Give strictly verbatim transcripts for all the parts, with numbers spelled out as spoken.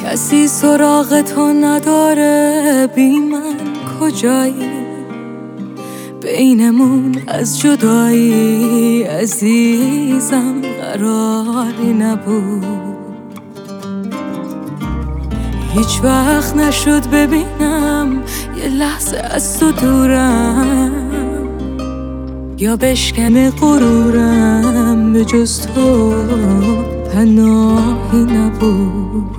کسی سراغ تو نداره، بی من کجایی؟ بینمون از جدایی عزیزم قراری نبود. هیچ وقت نشد ببینم یه لحظه از تو دورم، یا بشکنه غرورم، به جز تو پناهی نبود.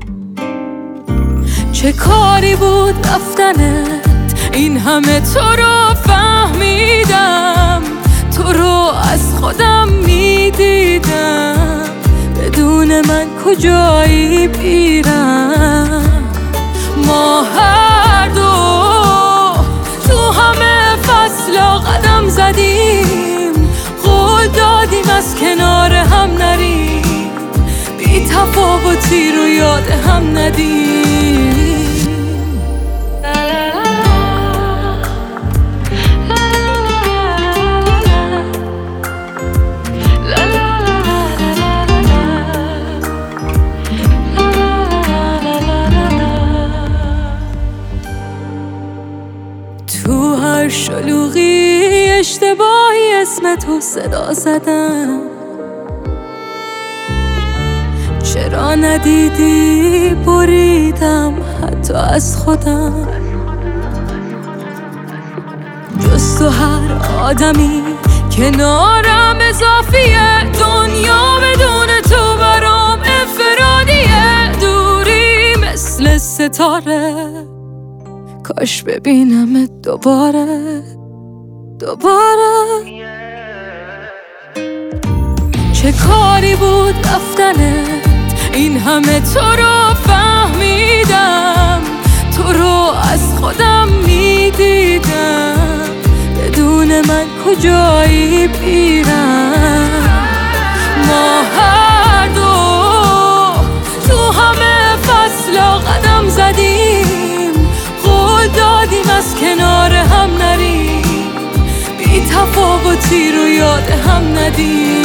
چه کاری بود رفتنت، این همه تو رو فهمیدم، تو رو از خودم میدیدم، بدون من کجایی بیرم؟ ما هر دو تو همه فصلا قدم زدیم، قول دادیم از کنار هم نریم، بی تفاوتی رو یاد هم ندیم. تو هر شلوغی اشتباهی اسم تو صدا زدم، چرا ندیدی بریدم حتی از خودم. جز تو هر آدمی کنارم اضافیه، دنیا بدون تو برام انفرادیه. دوری مثل ستاره، کاش ببینمت دوباره دوباره. چه کاری بود رفتنت، این همه تو رو فهمیدم، تو رو از خودم میدیدم، بدون من کجایی بیرم؟ ما هر دو تو همه فصلا قدم زدیم، قول دادیم از کنار هم نریم، بی تفاوتی رو یاد هم ندیم.